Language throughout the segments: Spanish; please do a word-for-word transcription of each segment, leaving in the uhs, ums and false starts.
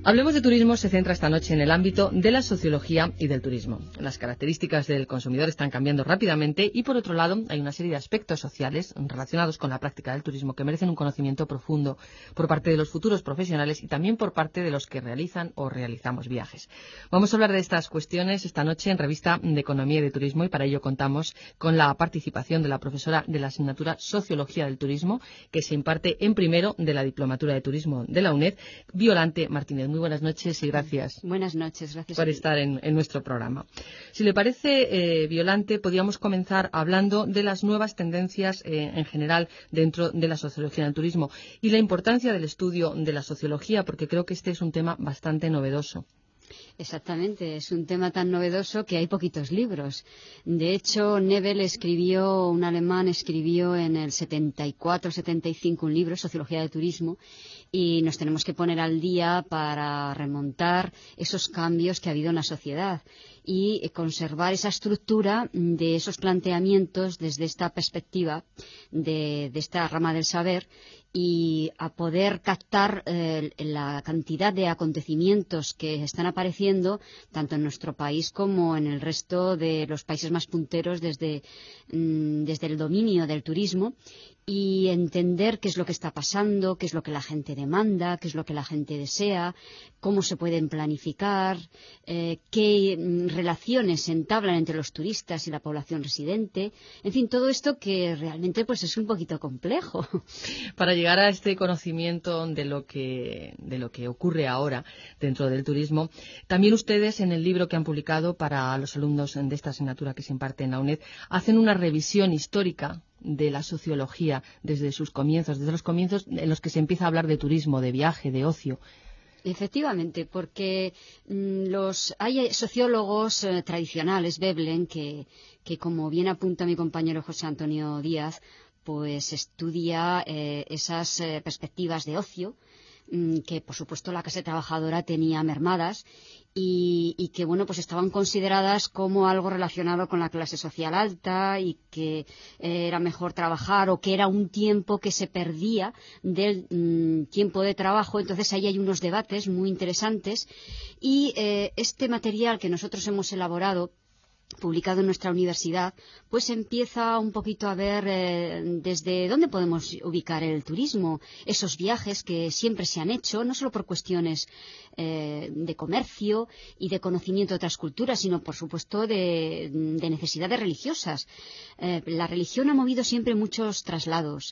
Hablemos de turismo se centra esta noche en el ámbito de la sociología y del turismo. Las características del consumidor están cambiando rápidamente y, por otro lado, hay una serie de aspectos sociales relacionados con la práctica del turismo que merecen un conocimiento profundo por parte de los futuros profesionales y también por parte de los que realizan o realizamos viajes. Vamos a hablar de estas cuestiones esta noche en Revista de Economía y de Turismo, y para ello contamos con la participación de la profesora de la asignatura Sociología del Turismo, que se imparte en primero de la Diplomatura de Turismo de la UNED, Violante Martínez. Muy buenas noches y gracias. Buenas noches, gracias por estar en, en nuestro programa. Si le parece, eh, Violante, podríamos comenzar hablando de las nuevas tendencias eh, en general dentro de la sociología del turismo y la importancia del estudio de la sociología, porque creo que este es un tema bastante novedoso. Exactamente, es un tema tan novedoso que hay poquitos libros. De hecho, Nebel escribió, un alemán escribió en el setenta y cuatro setenta y cinco un libro, Sociología del Turismo, y nos tenemos que poner al día para remontar esos cambios que ha habido en la sociedad y conservar esa estructura de esos planteamientos desde esta perspectiva de, de esta rama del saber, y a poder captar eh, la cantidad de acontecimientos que están apareciendo tanto en nuestro país como en el resto de los países más punteros desde, mm, desde el dominio del turismo, y entender qué es lo que está pasando, qué es lo que la gente demanda, qué es lo que la gente desea, cómo se pueden planificar, eh, qué mm, relaciones se entablan entre los turistas y la población residente. En fin, todo esto que realmente pues es un poquito complejo. Para llegar a este conocimiento de lo que de lo que ocurre ahora dentro del turismo, también ustedes en el libro que han publicado para los alumnos de esta asignatura que se imparte en la UNED hacen una revisión histórica de la sociología desde sus comienzos, desde los comienzos en los que se empieza a hablar de turismo, de viaje, de ocio. Efectivamente, porque mmm, los hay sociólogos eh, tradicionales, Veblen, que, que como bien apunta mi compañero José Antonio Díaz, pues estudia eh, esas eh, perspectivas de ocio, mmm, que por supuesto la clase trabajadora tenía mermadas y, y que bueno pues estaban consideradas como algo relacionado con la clase social alta y que eh, era mejor trabajar, o que era un tiempo que se perdía del mmm, tiempo de trabajo. Entonces ahí hay unos debates muy interesantes y eh, este material que nosotros hemos elaborado, publicado en nuestra universidad, pues empieza un poquito a ver eh, desde dónde podemos ubicar el turismo, esos viajes que siempre se han hecho, no solo por cuestiones eh, de comercio y de conocimiento de otras culturas, sino por supuesto de, de necesidades religiosas. Eh, la religión ha movido siempre muchos traslados,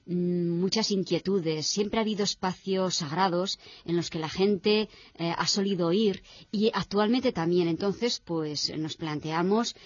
muchas inquietudes, siempre ha habido espacios sagrados en los que la gente eh, ha solido ir, y actualmente también. Entonces pues nos planteamos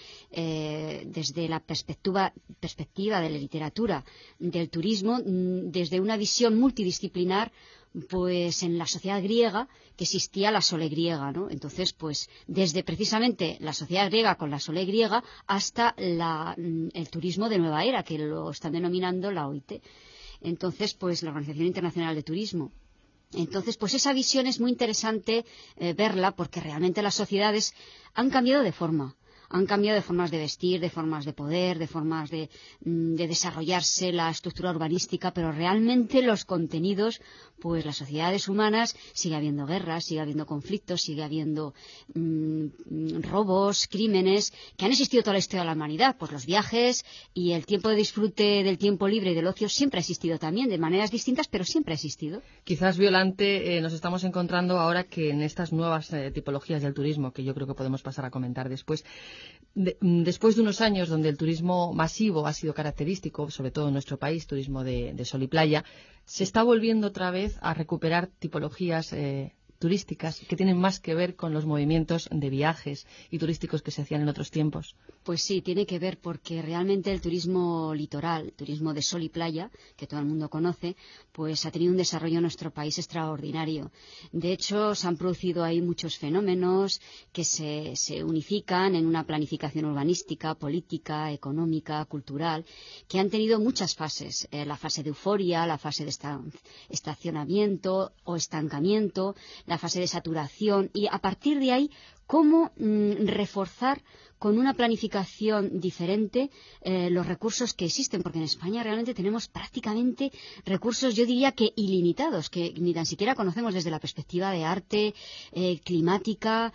eh, desde la perspectiva, perspectiva de la literatura del turismo, desde una visión multidisciplinar, pues en la sociedad griega que existía la sole griega, ¿no? Entonces, pues desde precisamente la sociedad griega con la sole griega hasta la, el turismo de nueva era, que lo están denominando la O I T. Entonces, pues la Organización Internacional de Turismo. Entonces, pues esa visión es muy interesante eh, verla, porque realmente las sociedades han cambiado de forma. Han cambiado de formas de vestir, de formas de poder, de formas de, de desarrollarse la estructura urbanística, pero realmente los contenidos, pues las sociedades humanas, sigue habiendo guerras, sigue habiendo conflictos, sigue habiendo mmm, robos, crímenes, que han existido toda la historia de la humanidad. Pues los viajes y el tiempo de disfrute del tiempo libre y del ocio siempre ha existido también, de maneras distintas, pero siempre ha existido. Quizás, Violante, eh, nos estamos encontrando ahora que en estas nuevas eh, tipologías del turismo, que yo creo que podemos pasar a comentar después, De, después de unos años donde el turismo masivo ha sido característico, sobre todo en nuestro país, turismo de, de sol y playa, se está volviendo otra vez a recuperar tipologías eh, turísticas que tienen más que ver con los movimientos de viajes y turísticos que se hacían en otros tiempos. Pues sí, tiene que ver, porque realmente el turismo litoral, el turismo de sol y playa, que todo el mundo conoce, pues ha tenido un desarrollo en nuestro país extraordinario. De hecho, se han producido ahí muchos fenómenos que se, se unifican en una planificación urbanística, política, económica, cultural, que han tenido muchas fases. Eh, la fase de euforia, la fase de esta, estacionamiento o estancamiento, la fase de saturación, y a partir de ahí cómo mm, reforzar con una planificación diferente eh, los recursos que existen, porque en España realmente tenemos prácticamente recursos, yo diría que ilimitados, que ni tan siquiera conocemos desde la perspectiva de arte, eh, climática,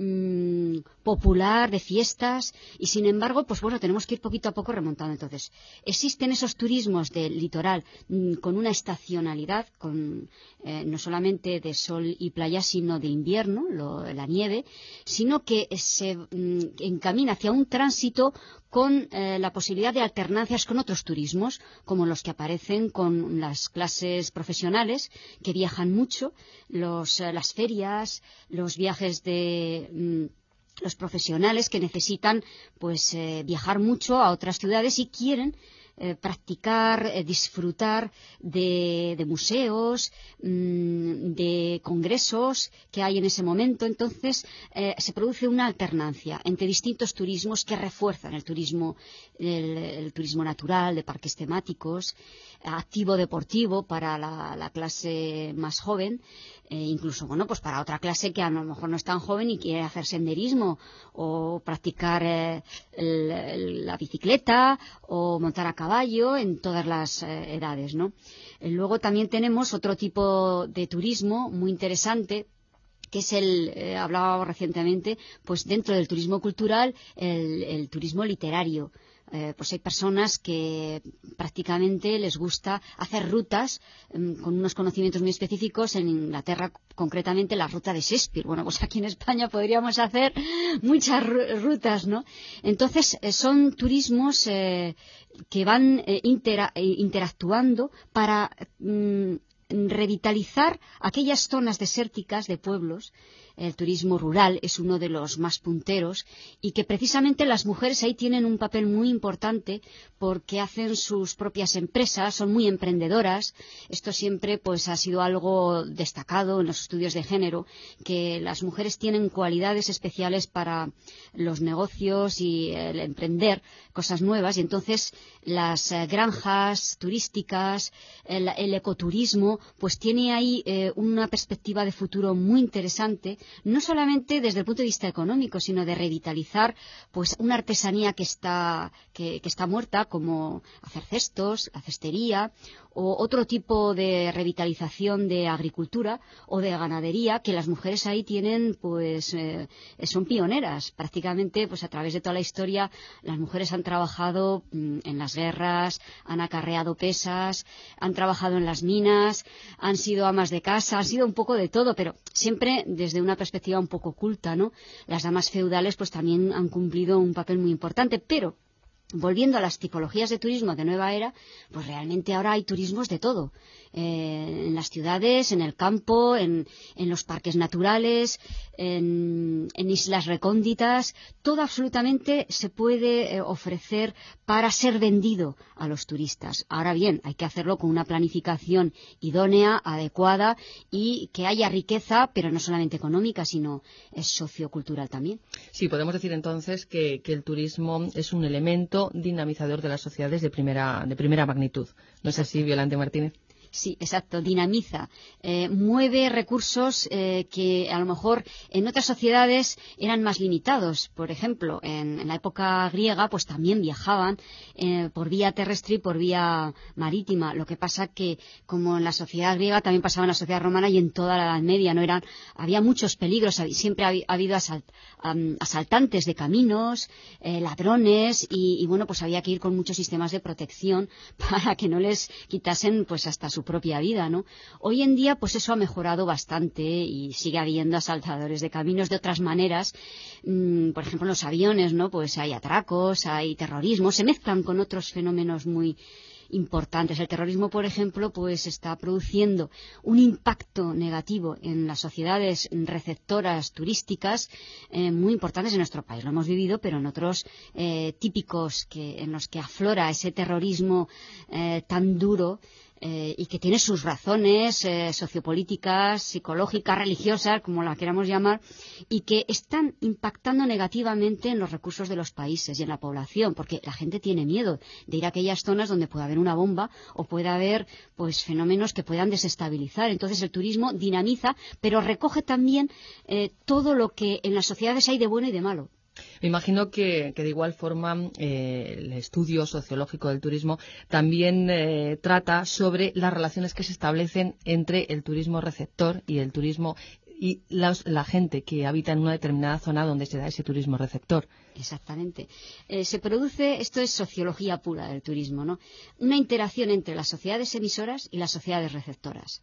mmm, popular, de fiestas, y sin embargo, pues bueno, tenemos que ir poquito a poco remontando. Entonces, existen esos turismos del litoral mmm, con una estacionalidad, con eh, no solamente de sol y playa, sino de invierno, lo, la nieve, sino que se mmm, encamina hacia un tránsito con eh, la posibilidad de alternancias con otros turismos, como los que aparecen con las clases profesionales, que viajan mucho, los, eh, las ferias, los viajes de... Mmm, los profesionales que necesitan pues eh, viajar mucho a otras ciudades y quieren Eh, practicar, eh, disfrutar de, de museos, mmm, de congresos que hay en ese momento. Entonces eh, se produce una alternancia entre distintos turismos que refuerzan el turismo, el, el turismo natural, de parques temáticos, activo deportivo para la, la clase más joven, eh, incluso bueno pues para otra clase que a lo mejor no es tan joven y quiere hacer senderismo o practicar eh, el, el, la bicicleta o montar a caballo en todas las eh, edades, ¿no? Eh, luego también tenemos otro tipo de turismo muy interesante, que es el, eh, hablaba recientemente, pues dentro del turismo cultural, el, el turismo literario. Eh, pues hay personas que prácticamente les gusta hacer rutas eh, con unos conocimientos muy específicos. En Inglaterra, concretamente, la ruta de Shakespeare. Bueno, pues aquí en España podríamos hacer muchas rutas, ¿no? Entonces, eh, son turismos eh, que van eh, intera interactuando para mm, revitalizar aquellas zonas desérticas de pueblos. El turismo rural es uno de los más punteros y que precisamente las mujeres ahí tienen un papel muy importante porque hacen sus propias empresas, son muy emprendedoras. Esto siempre pues ha sido algo destacado en los estudios de género, que las mujeres tienen cualidades especiales para los negocios y el emprender cosas nuevas, y entonces las eh, granjas turísticas, el, el ecoturismo, pues tiene ahí eh, una perspectiva de futuro muy interesante, no solamente desde el punto de vista económico, sino de revitalizar pues una artesanía que está, que, que está muerta, como hacer cestos, la cestería, o otro tipo de revitalización de agricultura o de ganadería, que las mujeres ahí tienen, pues eh, son pioneras. Prácticamente, pues a través de toda la historia, las mujeres han trabajado mmm, en las guerras, han acarreado pesas, han trabajado en las minas, han sido amas de casa, han sido un poco de todo, pero siempre desde una perspectiva un poco oculta, ¿no? Las damas feudales pues también han cumplido un papel muy importante, pero volviendo a las tipologías de turismo de nueva era, pues realmente ahora hay turismos de todo, eh, en las ciudades, en el campo, en, en los parques naturales, en, en islas recónditas. Todo absolutamente se puede eh, ofrecer para ser vendido a los turistas. Ahora bien, hay que hacerlo con una planificación idónea, adecuada, y que haya riqueza, pero no solamente económica, sino es sociocultural también. Sí, podemos decir entonces que, que el turismo es un elemento dinamizador de las sociedades de primera, de primera magnitud. ¿No es así, Violante Martínez? Sí, exacto, dinamiza, eh, mueve recursos eh, que a lo mejor en otras sociedades eran más limitados. Por ejemplo, en, en la época griega pues también viajaban eh, por vía terrestre y por vía marítima. Lo que pasa que como en la sociedad griega también pasaba en la sociedad romana y en toda la Edad Media, no eran, había muchos peligros, siempre ha, ha habido asalt, um, asaltantes de caminos, eh, ladrones y, y bueno, pues había que ir con muchos sistemas de protección para que no les quitasen pues hasta su propia vida, ¿no? Hoy en día pues eso ha mejorado bastante y sigue habiendo asaltadores de caminos de otras maneras. Mm, por ejemplo, en los aviones, ¿no? Pues hay atracos, hay terrorismo, se mezclan con otros fenómenos muy importantes. El terrorismo, por ejemplo, pues está produciendo un impacto negativo en las sociedades receptoras turísticas eh, muy importantes en nuestro país. Lo hemos vivido, pero en otros eh, típicos que, en los que aflora ese terrorismo eh, tan duro, eh, y que tiene sus razones eh, sociopolíticas, psicológicas, religiosas, como la queramos llamar, y que están impactando negativamente en los recursos de los países y en la población, porque la gente tiene miedo de ir a aquellas zonas donde puede haber una bomba o puede haber pues fenómenos que puedan desestabilizar. Entonces el turismo dinamiza, pero recoge también eh, todo lo que en las sociedades hay de bueno y de malo. Me imagino que, que de igual forma eh, el estudio sociológico del turismo también eh, trata sobre las relaciones que se establecen entre el turismo receptor y el turismo y los, la gente que habita en una determinada zona donde se da ese turismo receptor. Exactamente. Eh, se produce, esto es sociología pura del turismo, ¿no? Una interacción entre las sociedades emisoras y las sociedades receptoras,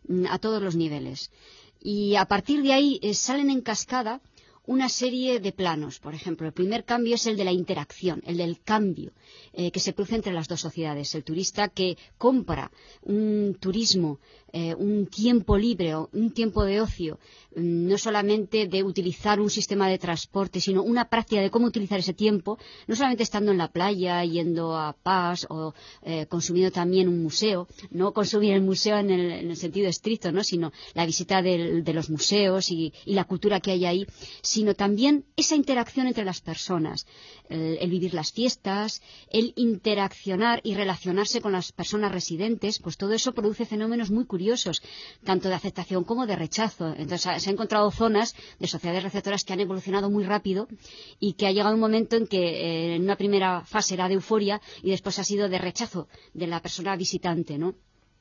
a todos los niveles. Y a partir de ahí eh, salen en cascada una serie de planos. Por ejemplo, el primer cambio es el de la interacción, el del cambio eh, que se produce entre las dos sociedades. El turista que compra un turismo, eh, un tiempo libre, un tiempo de ocio, no solamente de utilizar un sistema de transporte, sino una práctica de cómo utilizar ese tiempo, no solamente estando en la playa, yendo a pubs o eh, consumiendo también un museo, no consumir el museo en el, en el sentido estricto, ¿no? Sino la visita del, de los museos y, y la cultura que hay ahí, sino también esa interacción entre las personas, el, el vivir las fiestas, el interaccionar y relacionarse con las personas residentes, pues todo eso produce fenómenos muy curiosos, tanto de aceptación como de rechazo. Entonces se han encontrado zonas de sociedades receptoras que han evolucionado muy rápido y que ha llegado un momento en que eh, en una primera fase era de euforia y después ha sido de rechazo de la persona visitante, ¿no?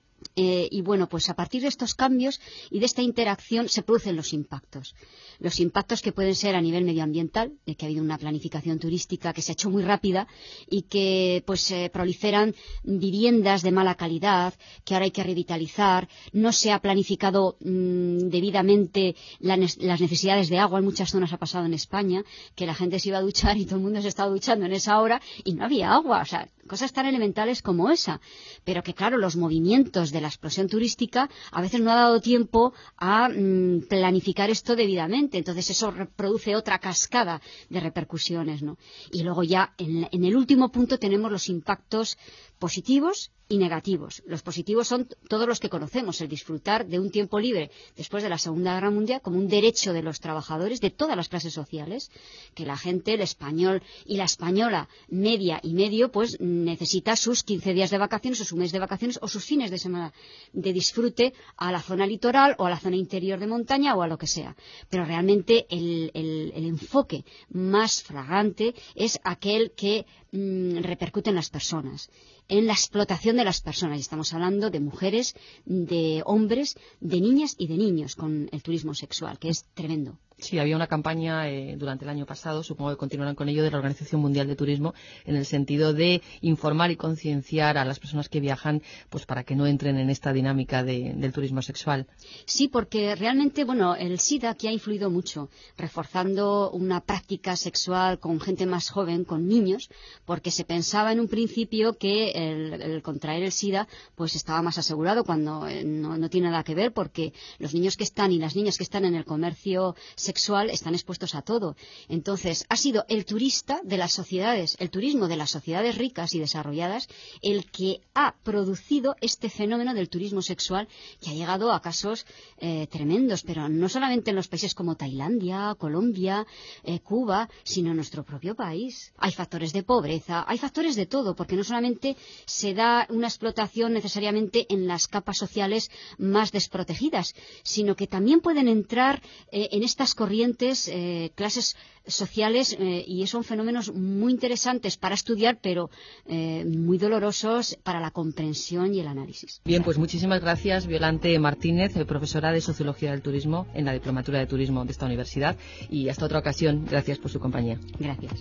Eh, y bueno, pues a partir de estos cambios y de esta interacción se producen los impactos. Los impactos que pueden ser a nivel medioambiental, de que ha habido una planificación turística que se ha hecho muy rápida y que pues eh, proliferan viviendas de mala calidad, que ahora hay que revitalizar, no se ha planificado mmm, debidamente la ne las necesidades de agua. En muchas zonas ha pasado en España, que la gente se iba a duchar y todo el mundo se estaba duchando en esa hora y no había agua, o sea, cosas tan elementales como esa, pero que claro, los movimientos de la explosión turística a veces no ha dado tiempo a mmm, planificar esto debidamente, entonces eso produce otra cascada de repercusiones, ¿no? Y luego ya en, en el último punto tenemos los impactos positivos y negativos. Los positivos son todos los que conocemos, el disfrutar de un tiempo libre después de la Segunda Guerra Mundial como un derecho de los trabajadores de todas las clases sociales, que la gente, el español y la española media y medio, pues necesita sus quince días de vacaciones o su mes de vacaciones o sus fines de semana de disfrute a la zona litoral o a la zona interior de montaña o a lo que sea. Pero realmente el, el, el enfoque más flagrante es aquel que mmm, repercute en las personas, en la explotación de las personas. Y estamos hablando de mujeres, de hombres, de niñas y de niños con el turismo sexual, que es tremendo. Sí, había una campaña eh, durante el año pasado, supongo que continuarán con ello, de la Organización Mundial de Turismo, en el sentido de informar y concienciar a las personas que viajan, pues para que no entren en esta dinámica de, del turismo sexual. Sí, porque realmente, bueno, el SIDA aquí ha influido mucho, reforzando una práctica sexual con gente más joven, con niños, porque se pensaba en un principio que el, el contraer el SIDA pues estaba más asegurado, cuando eh, no, no tiene nada que ver, porque los niños que están y las niñas que están en el comercio sexual están expuestos a todo. Entonces, ha sido el turista de las sociedades, el turismo de las sociedades ricas y desarrolladas, el que ha producido este fenómeno del turismo sexual, que ha llegado a casos eh, tremendos, pero no solamente en los países como Tailandia, Colombia, eh, Cuba, sino en nuestro propio país. Hay factores de pobreza, hay factores de todo, porque no solamente se da una explotación necesariamente en las capas sociales más desprotegidas, sino que también pueden entrar eh, en estas corrientes, eh, clases sociales, eh, y son fenómenos muy interesantes para estudiar, pero eh, muy dolorosos para la comprensión y el análisis. Bien, pues muchísimas gracias, Violante Martínez, profesora de Sociología del Turismo en la Diplomatura de Turismo de esta universidad, y hasta otra ocasión. Gracias por su compañía. Gracias.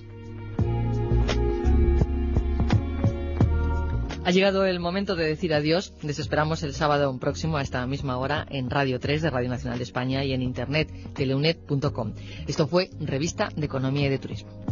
Ha llegado el momento de decir adiós. Les esperamos el sábado próximo a esta misma hora en Radio tres de Radio Nacional de España y en internet teleunet punto com. Esto fue Revista de Economía y de Turismo.